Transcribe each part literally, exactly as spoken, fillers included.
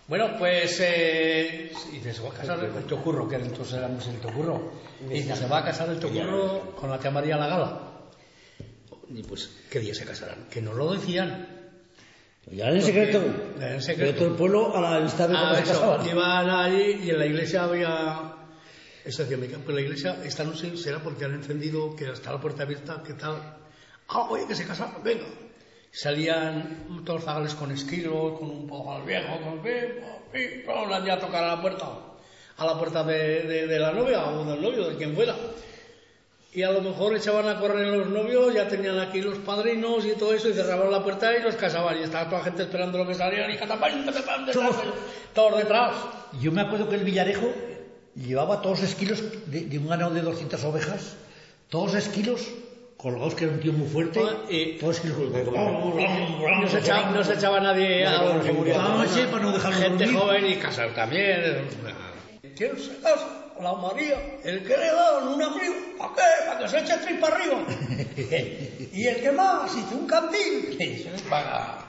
Bueno, pues eh, y dice, se va a casar el Tocurro, que entonces éramos el Tocurro. Y dice, se va a casar el Tocurro con la tía María la Gala. Y pues, ¿qué día se casarán? Que no lo decían. Ya en secreto. En secreto. Pero todo el pueblo a la vista de cómo ah, se eso, casaban. Iban allí y en la iglesia había... Eso decía, pues la iglesia, esta noche será porque han encendido, que está la puerta abierta, ¿qué tal? Ah, oye, que se casaron, venga. Salían todos los zagales con esquilos, con un poco al viejo, con pim, todos ya a tocar a la puerta, a la puerta de, de, de la novia o del novio, de quien fuera. Y a lo mejor echaban a correr los novios, ya tenían aquí los padrinos y todo eso, y cerraban la puerta y los casaban. Y estaba toda la gente esperando lo que salieran y catapán, catapán, detrás, todos detrás. Yo me acuerdo que el Villarejo llevaba todos los esquilos de, de un ganado de doscientas ovejas, todos los esquilos colgados, que era un tío muy fuerte, y todos esquilos colgados. No se echaba, no se echaba nadie a la seguridad. No, sí, para no dejarlo gente dormir. joven y casar también. ¿Quién se casa? La María, el que le ha dado en una frío, ¿para qué? Para que se eche tres para arriba. Y el que más hizo un cantil, se le paga.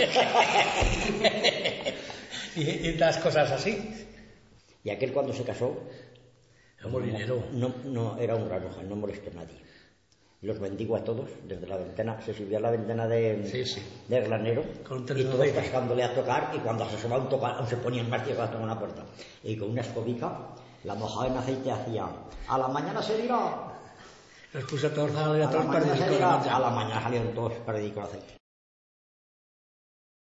y, y las cosas así. Y aquel cuando se casó, era molinero. No, no, era un granuja, no molestó a nadie. Los bendigo a todos desde la ventana, se subió a la ventana de, sí, sí. del granero con y todos cascándole a tocar, y cuando se asomaba un tocar, se ponía en marcha y se tomaba una puerta. Y con una escobica la mojaba en aceite, hacía a la mañana se dirá. Los puse a todos a, a, a, la, mañana se dirá, a la mañana salieron todos perdidos con aceite.